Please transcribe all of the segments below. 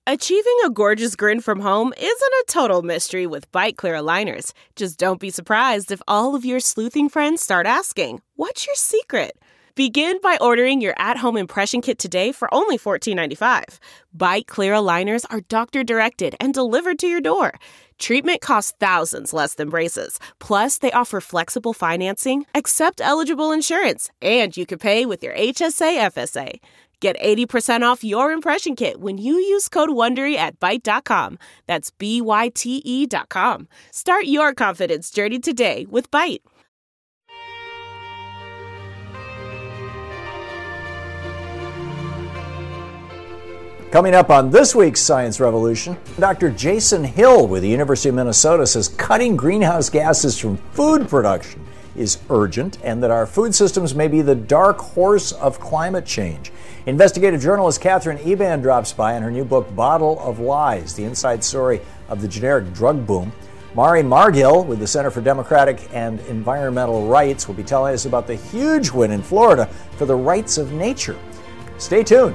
Achieving a gorgeous grin from home isn't a total mystery with Byte Clear aligners. Just don't be surprised if all of your sleuthing friends start asking, "What's your secret?" Begin by ordering your at-home impression kit today for only $14.95. Byte Clear aligners are doctor-directed and delivered to your door. Treatment costs thousands less than braces. Plus, they offer flexible financing, accept eligible insurance, and you can pay with your HSA FSA. Get 80% off your impression kit when you use code WONDERY at Byte.com. That's BYTE.com. Start your confidence journey today with Byte. Coming up on this week's Science Revolution, Dr. Jason Hill with the University of Minnesota says cutting greenhouse gases from food production is urgent and that our food systems may be the dark horse of climate change. Investigative journalist Katherine Eban drops by in her new book, Bottle of Lies, the inside story of the generic drug boom. Mari Margil with the Center for Democratic and Environmental Rights will be telling us about the huge win in Florida for the rights of nature. Stay tuned.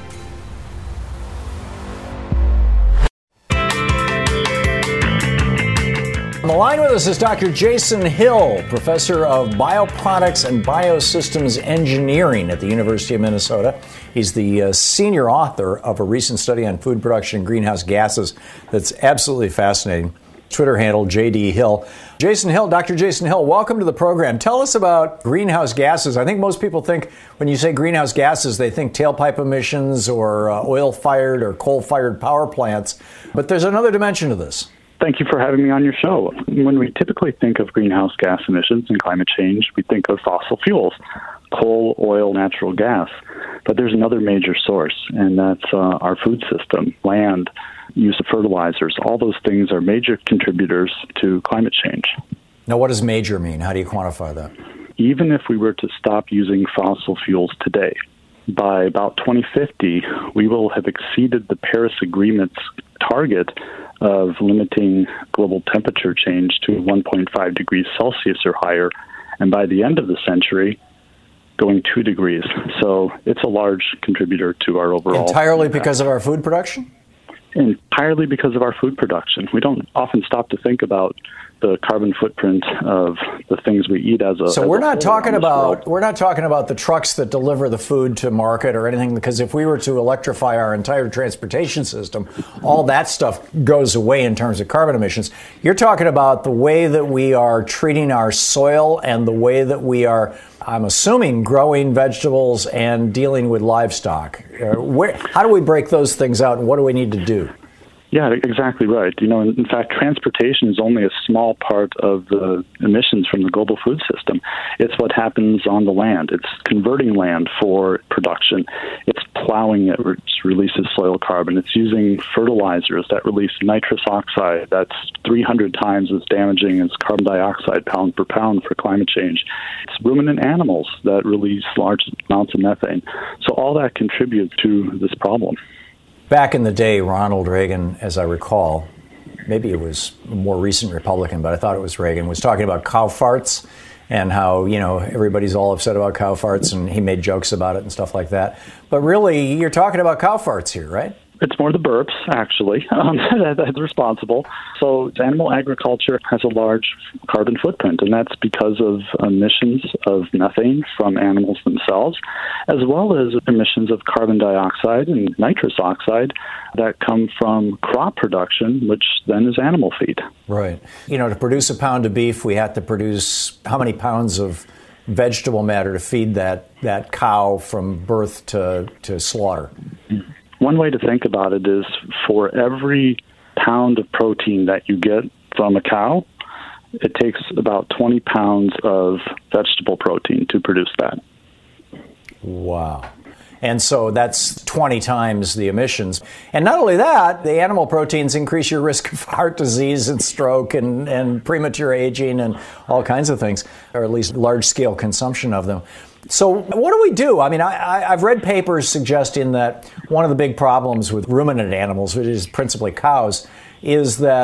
On the line with us is Dr. Jason Hill, professor of bioproducts and biosystems engineering at the University of Minnesota. He's the senior author of a recent study on food production and greenhouse gases that's absolutely fascinating. Twitter handle JD Hill. Jason Hill, Dr. Jason Hill, welcome to the program. Tell us about greenhouse gases. I think most people think when you say greenhouse gases, they think tailpipe emissions or oil-fired or coal-fired power plants. But there's another dimension to this. Thank you for having me on your show. When we typically think of greenhouse gas emissions and climate change, we think of fossil fuels, coal, oil, natural gas. But there's another major source, and that's our food system, land, use of fertilizers. All those things are major contributors to climate change. Now, what does major mean? How do you quantify that? Even if we were to stop using fossil fuels today, by about 2050, we will have exceeded the Paris Agreement's target of limiting global temperature change to 1.5 degrees Celsius or higher, and by the end of the century, going 2 degrees. So it's a large contributor to our overall Entirely impact. because of our food production? Entirely because of our food production. We don't often stop to think about the carbon footprint of the things we eat as a. So we're not talking about the trucks that deliver the food to market or anything, because if we were to electrify our entire transportation system, all that stuff goes away in terms of carbon emissions. You're talking about the way that we are treating our soil and the way that we are, I'm assuming, growing vegetables and dealing with livestock. How do we break those things out, and what do we need to do? Yeah, exactly right. In fact, transportation is only a small part of the emissions from the global food system. It's what happens on the land. It's converting land for production. It's plowing it, which releases soil carbon. It's using fertilizers that release nitrous oxide. That's 300 times as damaging as carbon dioxide pound per pound for climate change. It's ruminant animals that release large amounts of methane. So all that contributes to this problem. Back in the day, Ronald Reagan, as I recall, maybe it was a more recent Republican, but I thought it was Reagan, was talking about cow farts and how, everybody's all upset about cow farts, and he made jokes about it and stuff like that. But really, you're talking about cow farts here, right? It's more the burps, actually, that's responsible. So animal agriculture has a large carbon footprint, and that's because of emissions of methane from animals themselves, as well as emissions of carbon dioxide and nitrous oxide that come from crop production, which then is animal feed. Right. To produce a pound of beef, we have to produce how many pounds of vegetable matter to feed that cow from birth to slaughter? One way to think about it is for every pound of protein that you get from a cow, it takes about 20 pounds of vegetable protein to produce that. Wow. And so that's 20 times the emissions. And not only that, the animal proteins increase your risk of heart disease and stroke and premature aging and all kinds of things, or at least large-scale consumption of them. So what do we do? I mean, I've read papers suggesting that one of the big problems with ruminant animals, which is principally cows, is that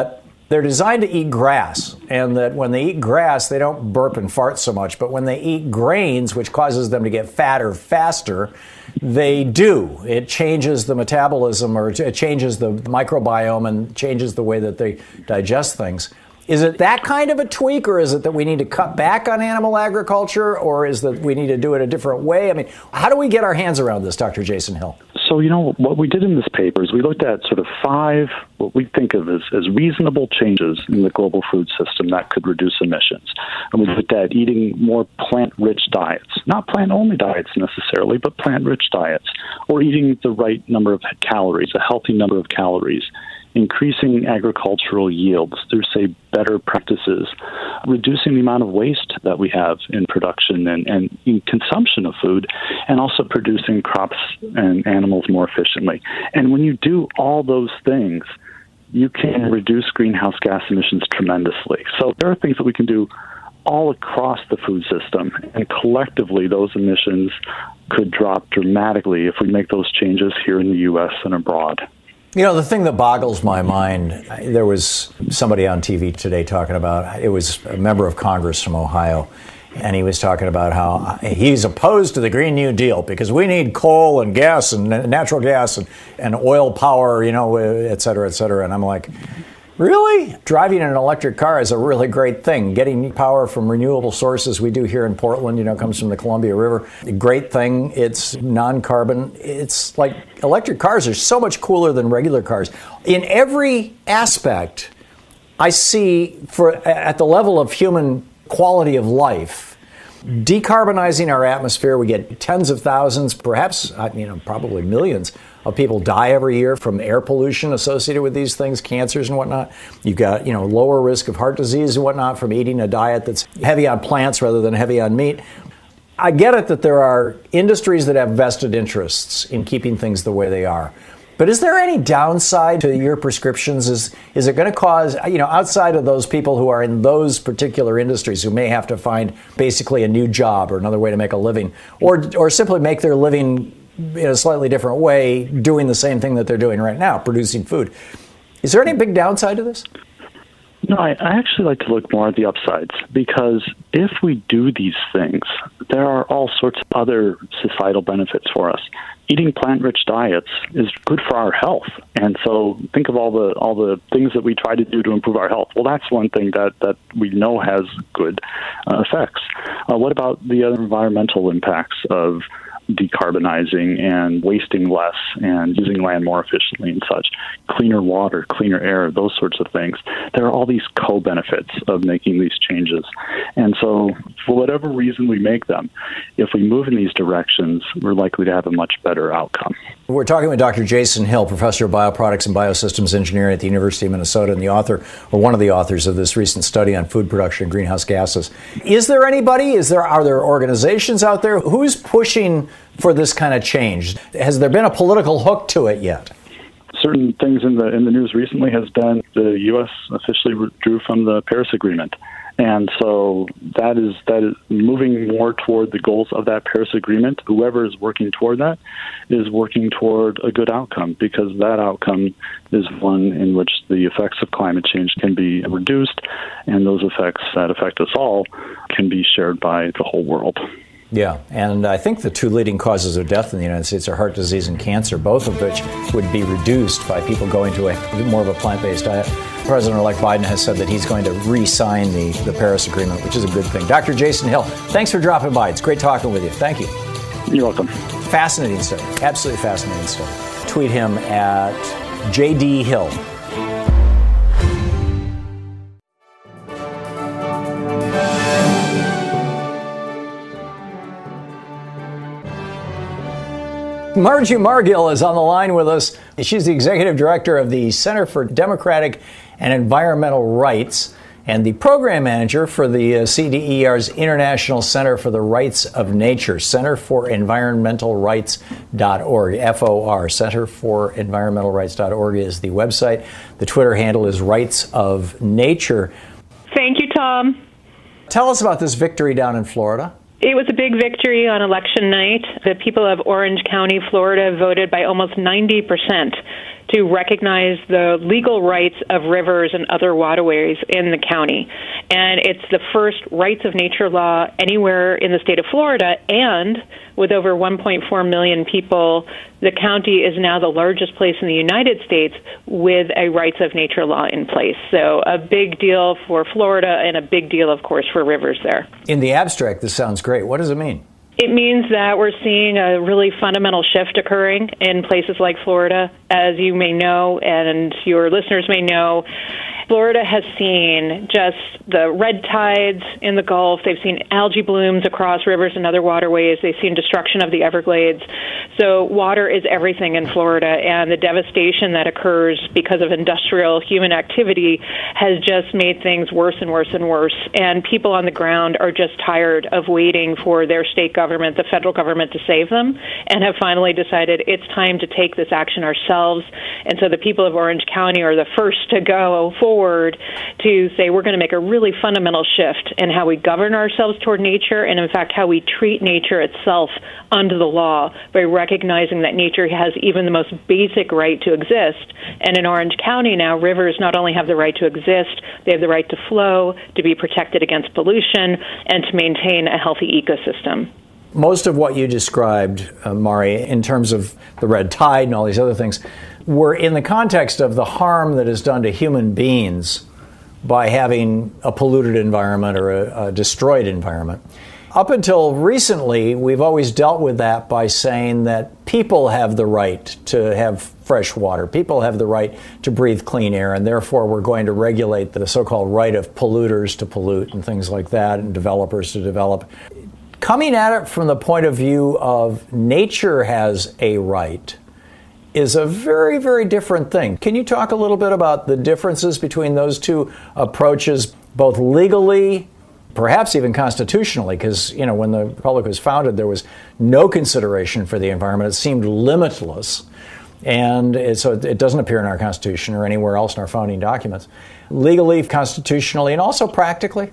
they're designed to eat grass, and that when they eat grass, they don't burp and fart so much. But when they eat grains, which causes them to get fatter faster, they do. It changes the metabolism, or it changes the microbiome and changes the way that they digest things. Is it that kind of a tweak, or is it that we need to cut back on animal agriculture, or is that we need to do it a different way? I mean, how do we get our hands around this, Dr. Jason Hill? So, what we did in this paper is we looked at sort of 5, what we think of as reasonable changes in the global food system that could reduce emissions. And we looked at eating more plant-rich diets, not plant-only diets necessarily, but plant-rich diets, or eating the right number of calories, a healthy number of calories, increasing agricultural yields through, say, better practices, reducing the amount of waste that we have in production and in consumption of food, and also producing crops and animals more efficiently. And when you do all those things, you can reduce greenhouse gas emissions tremendously. So there are things that we can do all across the food system, and collectively those emissions could drop dramatically if we make those changes here in the U.S. and abroad. The thing that boggles my mind, there was somebody on TV today talking about, it was a member of Congress from Ohio, and he was talking about how he's opposed to the Green New Deal because we need coal and gas and natural gas and oil power, et cetera, et cetera. And I'm like, really? Driving an electric car is a really great thing. Getting power from renewable sources we do here in Portland, comes from the Columbia River. A great thing. It's non-carbon. It's like electric cars are so much cooler than regular cars. In every aspect, I see at the level of human quality of life, decarbonizing our atmosphere, we get tens of thousands, perhaps, probably millions of people die every year from air pollution associated with these things, cancers and whatnot. You've got, lower risk of heart disease and whatnot from eating a diet that's heavy on plants rather than heavy on meat. I get it that there are industries that have vested interests in keeping things the way they are. But is there any downside to your prescriptions? Is it going to cause, outside of those people who are in those particular industries who may have to find basically a new job or another way to make a living, or simply make their living in a slightly different way, doing the same thing that they're doing right now, producing food? Is there any big downside to this? No, I actually like to look more at the upsides, because if we do these things, there are all sorts of other societal benefits for us. Eating plant-rich diets is good for our health, and so think of all the things that we try to do to improve our health. Well, that's one thing that we know has good effects. What about the other environmental impacts of decarbonizing and wasting less and using land more efficiently and such? Cleaner water, cleaner air, those sorts of things. There are all these co-benefits of making these changes. And so for whatever reason we make them, if we move in these directions, we're likely to have a much better outcome. We're talking with Dr. Jason Hill, professor of bioproducts and biosystems engineering at the University of Minnesota, and one of the authors of this recent study on food production and greenhouse gases. Is there anybody? Are there organizations out there? Who's pushing for this kind of change? Has there been a political hook to it yet? Certain things in the news recently has been the U.S. officially withdrew from the Paris Agreement. And so that is moving more toward the goals of that Paris Agreement. Whoever is working toward that is working toward a good outcome, because that outcome is one in which the effects of climate change can be reduced, and those effects that affect us all can be shared by the whole world. Yeah, and I think the 2 leading causes of death in the United States are heart disease and cancer, both of which would be reduced by people going to more of a plant-based diet. President-elect Biden has said that he's going to re-sign the Paris Agreement, which is a good thing. Dr. Jason Hill, thanks for dropping by. It's great talking with you. Thank you. You're welcome. Fascinating study. Absolutely fascinating study. Tweet him at JD Hill. Margie Margill is on the line with us. She's the executive director of the Center for Democratic and Environmental Rights and the program manager for the CDER's International Center for the Rights of Nature, Center for Environmental Rights.org, FOR. Center for Environmental Rights.org is the website. The Twitter handle is Rights of Nature. Thank you, Tom. Tell us about this victory down in Florida. It was a big victory on election night. The people of Orange County, Florida, voted by almost 90% to recognize the legal rights of rivers and other waterways in the county. And it's the first rights of nature law anywhere in the state of Florida, and with over 1.4 million people, the county is now the largest place in the United States with a rights of nature law in place. So a big deal for Florida and a big deal, of course, for rivers there. In the abstract, this sounds great. What does it mean? It means that we're seeing a really fundamental shift occurring in places like Florida. As you may know, and your listeners may know, Florida has seen just the red tides in the Gulf. They've seen algae blooms across rivers and other waterways. They've seen destruction of the Everglades. So water is everything in Florida, and the devastation that occurs because of industrial human activity has just made things worse and worse and worse. And people on the ground are just tired of waiting for their state government, the federal government, to save them, and have finally decided it's time to take this action ourselves. And so the people of Orange County are the first to go forward to say we're going to make a really fundamental shift in how we govern ourselves toward nature, and in fact how we treat nature itself under the law, by recognizing that nature has even the most basic right to exist. And in Orange County now, rivers not only have the right to exist, they have the right to flow, to be protected against pollution, and to maintain a healthy ecosystem. Most of what you described, Mari, in terms of the red tide and all these other things, were in the context of the harm that is done to human beings by having a polluted environment or a destroyed environment. Up until recently, we've always dealt with that by saying that people have the right to have fresh water. People have the right to breathe clean air, and therefore we're going to regulate the so-called right of polluters to pollute and things like that, and developers to develop. Coming at it from the point of view of nature has a right is a very, very different thing. Can you talk a little bit about the differences between those two approaches, both legally, perhaps even constitutionally? Because, you know, when the Republic was founded, there was no consideration for the environment. It seemed limitless. And so it doesn't appear in our Constitution or anywhere else in our founding documents. Legally, constitutionally, and also practically?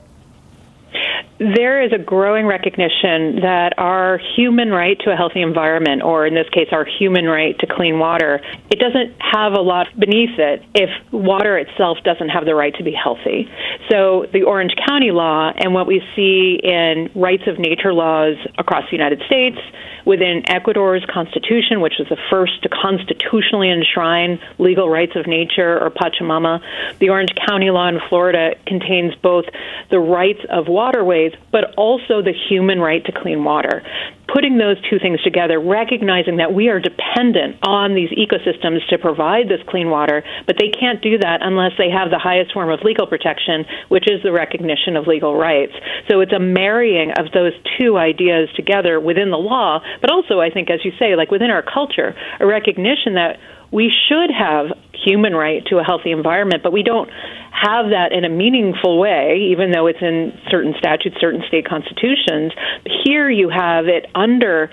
There is a growing recognition that our human right to a healthy environment, or in this case, our human right to clean water, it doesn't have a lot beneath it if water itself doesn't have the right to be healthy. So the Orange County law and what we see in rights of nature laws across the United States, within Ecuador's constitution, which was the first to constitutionally enshrine legal rights of nature, or Pachamama, the Orange County law in Florida contains both the rights of waterways, but also the human right to clean water. Putting those two things together, recognizing that we are dependent on these ecosystems to provide this clean water, but they can't do that unless they have the highest form of legal protection, which is the recognition of legal rights. So it's a marrying of those two ideas together within the law, but also, I think, as you say, like within our culture, a recognition that we should have human right to a healthy environment, but we don't have that in a meaningful way, even though it's in certain statutes, certain state constitutions. Here you have it underfed.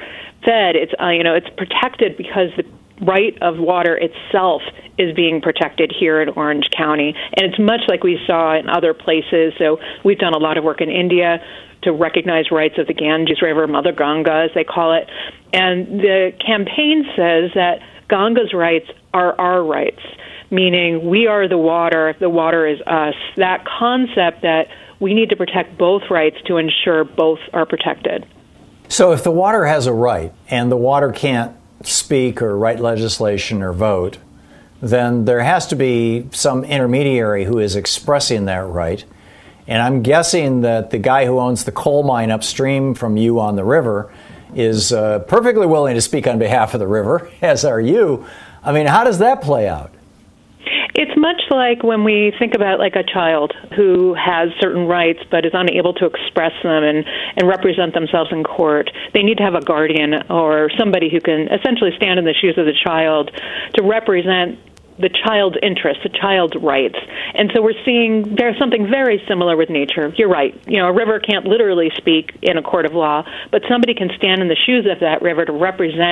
It's protected because the right of water itself is being protected here in Orange County. And it's much like we saw in other places. So we've done a lot of work in India to recognize rights of the Ganges River, Mother Ganga, as they call it. And the campaign says that Ganga's rights are our rights, meaning we are the water is us. That concept that we need to protect both rights to ensure both are protected. So if the water has a right and the water can't speak or write legislation or vote, then there has to be some intermediary who is expressing that right. And I'm guessing that the guy who owns the coal mine upstream from you on the river is perfectly willing to speak on behalf of the river, as are you. I mean, how does that play out? It's much like when we think about like a child who has certain rights but is unable to express them and represent themselves in court. They need to have a guardian or somebody who can essentially stand in the shoes of the child to represent the child's interests, the child's rights. And so we're seeing there's something very similar with nature. You're right. You know, a river can't literally speak in a court of law, but somebody can stand in the shoes of that river to represent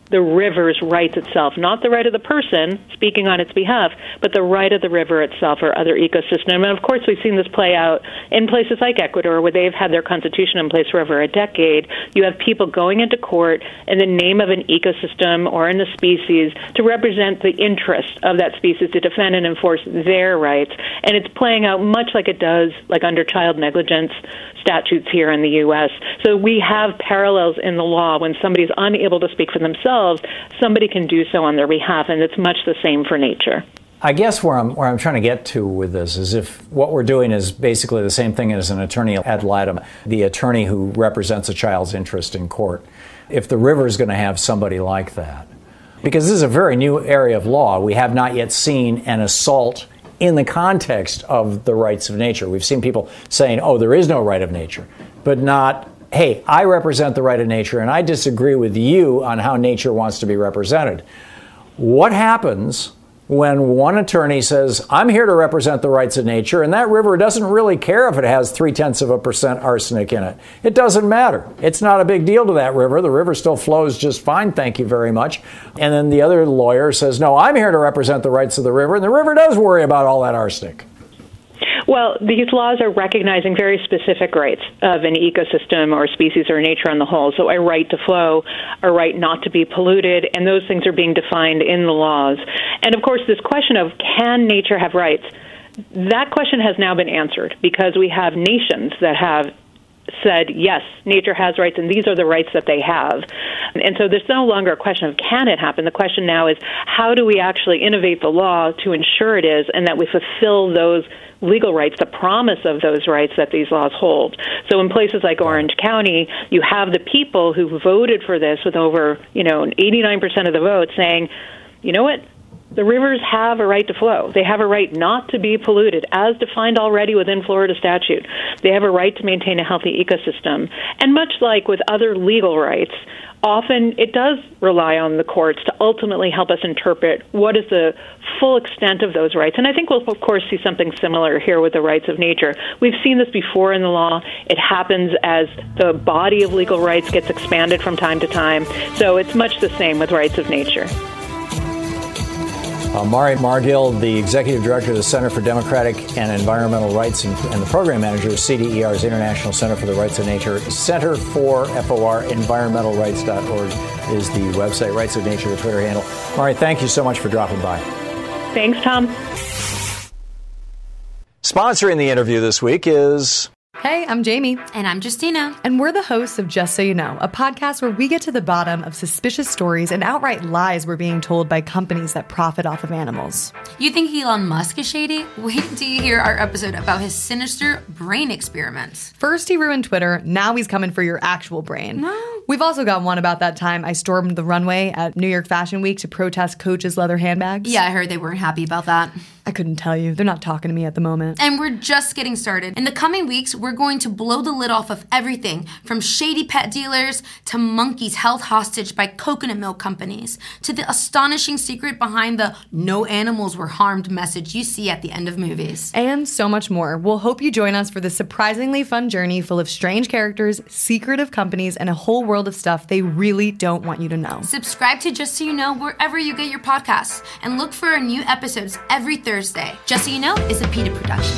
the river's rights itself, not the right of the person speaking on its behalf, but the right of the river itself or other ecosystem. And of course, we've seen this play out in places like Ecuador, where they've had their constitution in place for over a decade. You have people going into court in the name of an ecosystem or in a species to represent the interests of that species, to defend and enforce their rights. And it's playing out much like it does like under child negligence statutes here in the U.S. So we have parallels in the law. When somebody's unable to speak for themselves, somebody can do so on their behalf, and it's much the same for nature. I guess where I'm trying to get to with this is if what we're doing is basically the same thing as an attorney ad litem, the attorney who represents a child's interest in court. If the river is going to have somebody like that, because this is a very new area of law, we have not yet seen an assault in the context of the rights of nature. We've seen people saying, oh, there is no right of nature, but not, hey, I represent the right of nature and I disagree with you on how nature wants to be represented. What happens when one attorney says, I'm here to represent the rights of nature, and that river doesn't really care if it has 0.3% arsenic in it? It doesn't matter. It's not a big deal to that river. The river still flows just fine, thank you very much. And then the other lawyer says, no, I'm here to represent the rights of the river, and the river does worry about all that arsenic. Well, these laws are recognizing very specific rights of an ecosystem or species or nature on the whole. So a right to flow, a right not to be polluted, and those things are being defined in the laws. And of course, this question of can nature have rights, that question has now been answered because we have nations that have said, yes, nature has rights, and these are the rights that they have. And so there's no longer a question of can it happen. The question now is how do we actually innovate the law to ensure it is and that we fulfill those legal rights, the promise of those rights that these laws hold. So in places like Orange County, you have the people who voted for this with over, 89% of the vote saying, you know what? The rivers have a right to flow. They have a right not to be polluted, as defined already within Florida statute. They have a right to maintain a healthy ecosystem. And much like with other legal rights, often it does rely on the courts to ultimately help us interpret what is the full extent of those rights. And I think we'll, of course, see something similar here with the rights of nature. We've seen this before in the law. It happens as the body of legal rights gets expanded from time to time. So it's much the same with rights of nature. Mari Margil, the Executive Director of the Center for Democratic and Environmental Rights and the Program Manager of CDER's International Center for the Rights of Nature. Center for FOR, environmentalrights.org is the website. Rights of Nature, the Twitter handle. Mari, thank you so much for dropping by. Thanks, Tom. Sponsoring the interview this week is... Hey, I'm Jamie. And I'm Justina. And we're the hosts of Just So You Know, a podcast where we get to the bottom of suspicious stories and outright lies we're being told by companies that profit off of animals. You think Elon Musk is shady? Wait till you hear our episode about his sinister brain experiments. First he ruined Twitter, now he's coming for your actual brain. No. We've also got one about that time I stormed the runway at New York Fashion Week to protest Coach's leather handbags. Yeah, I heard they weren't happy about that. I couldn't tell you. They're not talking to me at the moment. And we're just getting started. In the coming weeks, we're going to blow the lid off of everything from shady pet dealers to monkeys held hostage by coconut milk companies to the astonishing secret behind the no animals were harmed message you see at the end of movies. And so much more. We'll hope you join us for this surprisingly fun journey full of strange characters, secretive companies, and a whole world of stuff they really don't want you to know. Subscribe to Just So You Know wherever you get your podcasts and look for our new episodes every Thursday. Just So You Know is a PETA production.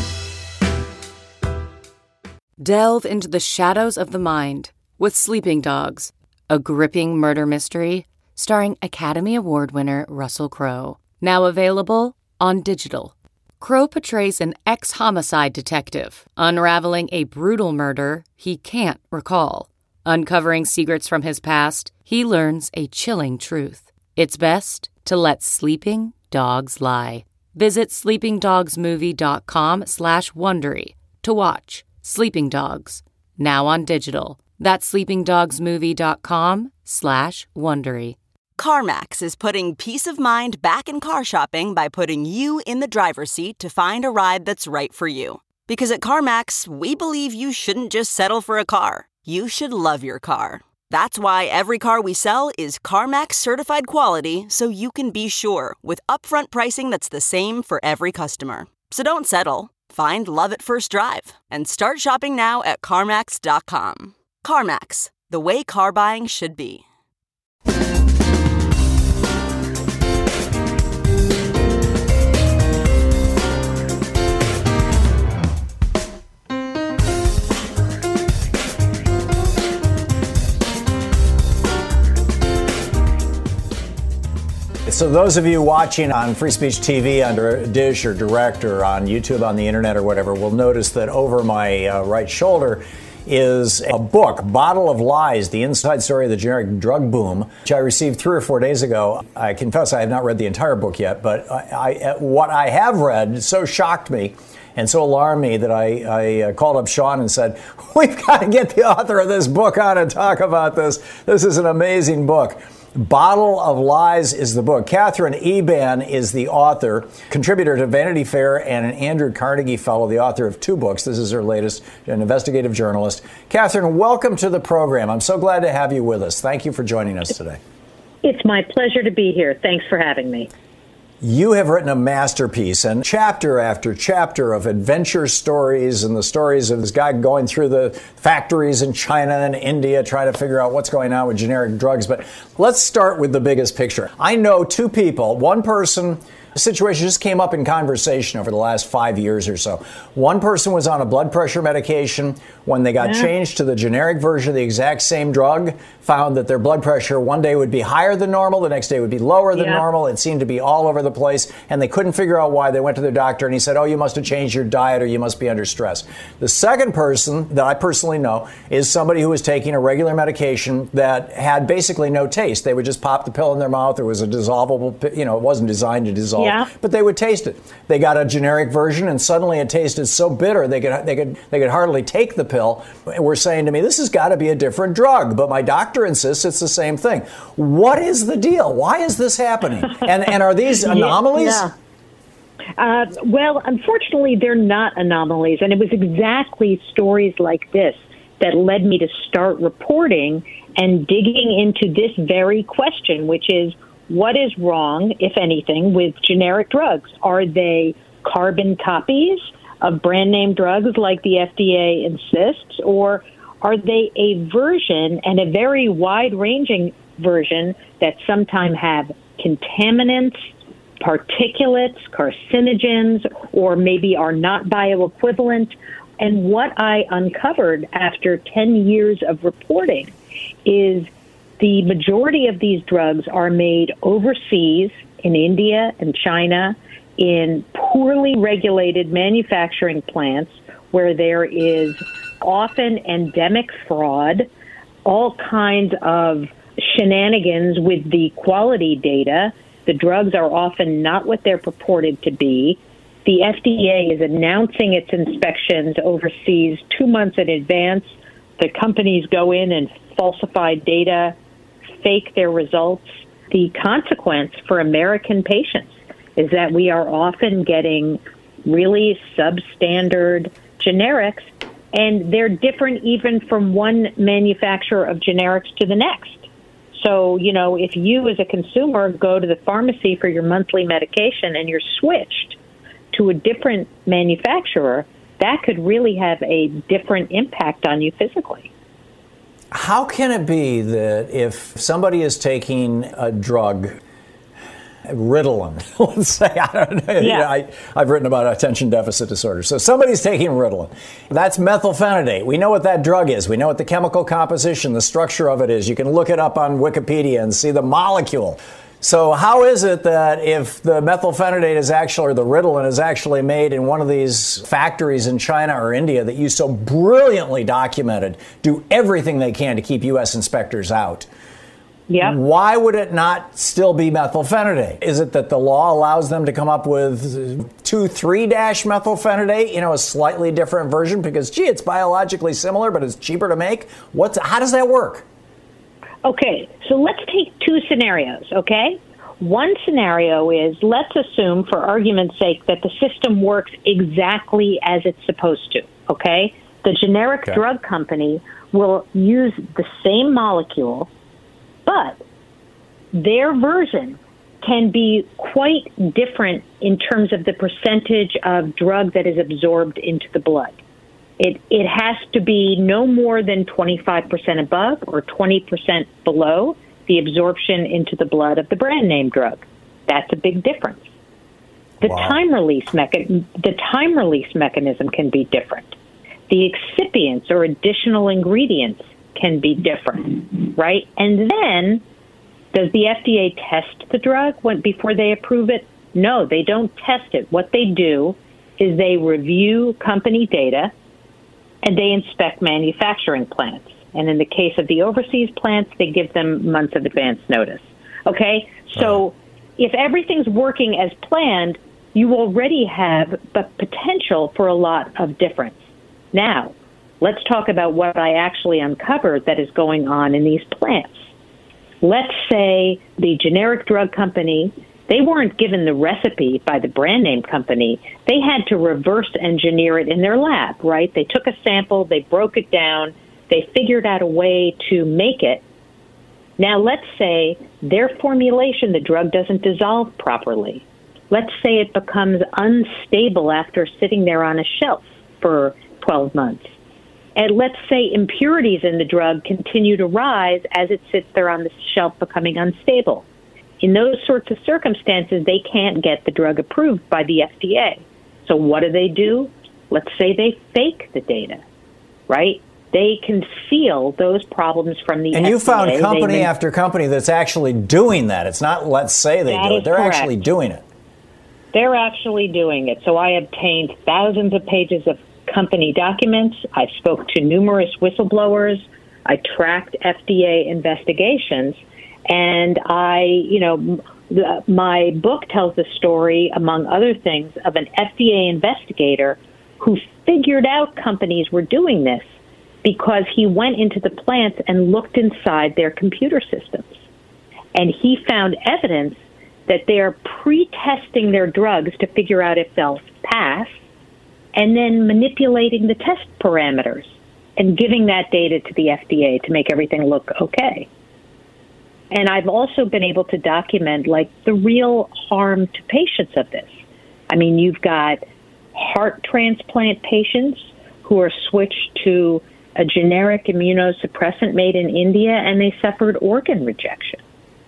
Delve into the shadows of the mind with Sleeping Dogs, a gripping murder mystery starring Academy Award winner Russell Crowe. Now available on digital. Crowe portrays an ex-homicide detective unraveling a brutal murder he can't recall. Uncovering secrets from his past, he learns a chilling truth. It's best to let sleeping dogs lie. Visit sleepingdogsmovie.com/Wondery to watch Sleeping Dogs, now on digital. That's sleepingdogsmovie.com/Wondery. CarMax is putting peace of mind back in car shopping by putting you in the driver's seat to find a ride that's right for you. Because at CarMax, we believe you shouldn't just settle for a car. You should love your car. That's why every car we sell is CarMax certified quality, so you can be sure with upfront pricing that's the same for every customer. So don't settle. Find love at first drive and start shopping now at CarMax.com. CarMax, the way car buying should be. So those of you watching on Free Speech TV under Dish or Direct or on YouTube on the internet or whatever will notice that over my right shoulder is a book, Bottle of Lies, The Inside Story of the Generic Drug Boom, which I received 3 or 4 days ago. I confess I have not read the entire book yet, but what I have read so shocked me and so alarmed me that I called up Sean and said, we've got to get the author of this book on and talk about this. This is an amazing book. Bottle of Lies is the book. Catherine Eban is the author, contributor to Vanity Fair and an Andrew Carnegie Fellow, the author of 2 books. This is her latest, an investigative journalist. Catherine, welcome to the program. I'm so glad to have you with us. Thank you for joining us today. It's my pleasure to be here. Thanks for having me. You have written a masterpiece, and chapter after chapter of adventure stories and the stories of this guy going through the factories in China and India trying to figure out what's going on with generic drugs. But let's start with the biggest picture. I know 2 people, one person. The situation just came up in conversation over the last 5 years or so. One person was on a blood pressure medication. When they got changed to the generic version of the exact same drug, found that their blood pressure one day would be higher than normal, the next day would be lower than normal. It seemed to be all over the place, and they couldn't figure out why. They went to their doctor, and he said, oh, you must have changed your diet or you must be under stress. The second person that I personally know is somebody who was taking a regular medication that had basically no taste. They would just pop the pill in their mouth. It was a dissolvable, it wasn't designed to dissolve. Yeah. But they would taste it. They got a generic version, and suddenly it tasted so bitter they could hardly take the pill. We're saying to me, this has got to be a different drug, but my doctor insists it's the same thing. What is the deal? Why is this happening? And are these anomalies? Well, unfortunately, they're not anomalies, and it was exactly stories like this that led me to start reporting and digging into this very question, which is, what is wrong, if anything, with generic drugs? Are they carbon copies of brand name drugs like the FDA insists, or are they a version, and a very wide-ranging version, that sometimes have contaminants, particulates, carcinogens, or maybe are not bioequivalent? And what I uncovered after 10 years of reporting is the majority of these drugs are made overseas in India and China in poorly regulated manufacturing plants where there is often endemic fraud, all kinds of shenanigans with the quality data. The drugs are often not what they're purported to be. The FDA is announcing its inspections overseas 2 months in advance. The companies go in and falsify data, fake their results. The consequence for American patients is that we are often getting really substandard generics, and they're different even from one manufacturer of generics to the next. So, if you as a consumer go to the pharmacy for your monthly medication and you're switched to a different manufacturer, that could really have a different impact on you physically. How can it be that if somebody is taking a drug, Ritalin, let's say, I don't know, I've written about attention deficit disorder. So somebody's taking Ritalin. That's methylphenidate. We know what that drug is. We know what the chemical composition, the structure of it is. You can look it up on Wikipedia and see the molecule. So how is it that if the methylphenidate is actually, or the Ritalin is actually made in one of these factories in China or India that you so brilliantly documented, do everything they can to keep U.S. inspectors out? Yeah. Why would it not still be methylphenidate? Is it that the law allows them to come up with 2,3-methylphenidate, a slightly different version because, it's biologically similar, but it's cheaper to make? How does that work? Okay, so let's take 2 scenarios, okay? One scenario is, let's assume, for argument's sake, that the system works exactly as it's supposed to, okay? The generic drug company will use the same molecule, but their version can be quite different in terms of the percentage of drug that is absorbed into the blood. It has to be no more than 25% above or 20% below the absorption into the blood of the brand name drug. That's a big difference. The time release mechanism can be different. The excipients or additional ingredients can be different, right? And then Does the FDA test the drug before they approve it? No, they don't test it. What they do is they review company data and they inspect manufacturing plants. And in the case of the overseas plants, they give them months of advance notice. Okay? So if everything's working as planned, you already have the potential for a lot of difference. Now, let's talk about what I actually uncovered that is going on in these plants. Let's say the generic drug company, they weren't given the recipe by the brand name company. They had to reverse engineer it in their lab, right? They took a sample, they broke it down, they figured out a way to make it. Now, let's say their formulation, the drug doesn't dissolve properly. Let's say it becomes unstable after sitting there on a shelf for 12 months. And let's say impurities in the drug continue to rise as it sits there on the shelf becoming unstable. In those sorts of circumstances, they can't get the drug approved by the FDA. So what do? Let's say they fake the data, right? They conceal those problems from the FDA. And you found company after company that's actually doing that. It's not let's say they do it. They're correct. Actually doing it. They're actually doing it. So I obtained thousands of pages of company documents. I spoke to numerous whistleblowers. I tracked FDA investigations. And my book tells the story, among other things, of an FDA investigator who figured out companies were doing this because he went into the plants and looked inside their computer systems. And he found evidence that they're pre-testing their drugs to figure out if they'll pass, and then manipulating the test parameters and giving that data to the FDA to make everything look okay. And I've also been able to document, the real harm to patients of this. I mean, you've got heart transplant patients who are switched to a generic immunosuppressant made in India, and they suffered organ rejection.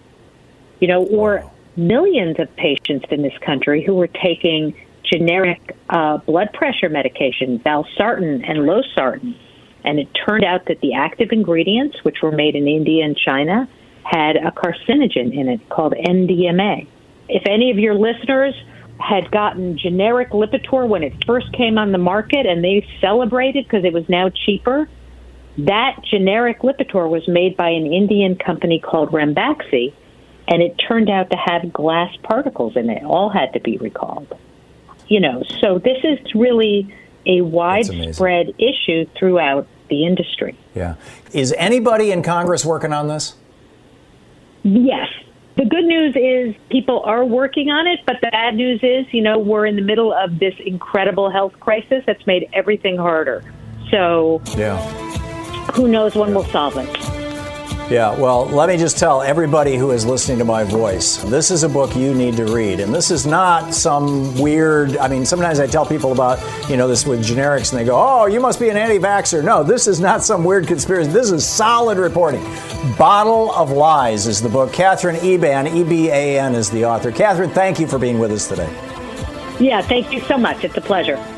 Or millions of patients in this country who were taking generic blood pressure medication, valsartan and losartan, and it turned out that the active ingredients, which were made in India and China, had a carcinogen in it called MDMA. If any of your listeners had gotten generic Lipitor when it first came on the market and they celebrated because it was now cheaper, that generic Lipitor was made by an Indian company called Ranbaxy, and it turned out to have glass particles in it. All had to be recalled. So this is really a widespread issue throughout the industry. Yeah. Is anybody in Congress working on this? Yes. The good news is people are working on it, but the bad news is, we're in the middle of this incredible health crisis that's made everything harder. So who knows when we'll solve it. Yeah, well, let me just tell everybody who is listening to my voice, this is a book you need to read. And this is not some weird, sometimes I tell people about, this with generics and they go, oh, you must be an anti-vaxxer. No, this is not some weird conspiracy. This is solid reporting. Bottle of Lies is the book. Katherine Eban, E-B-A-N, is the author. Katherine, thank you for being with us today. Yeah, thank you so much. It's a pleasure.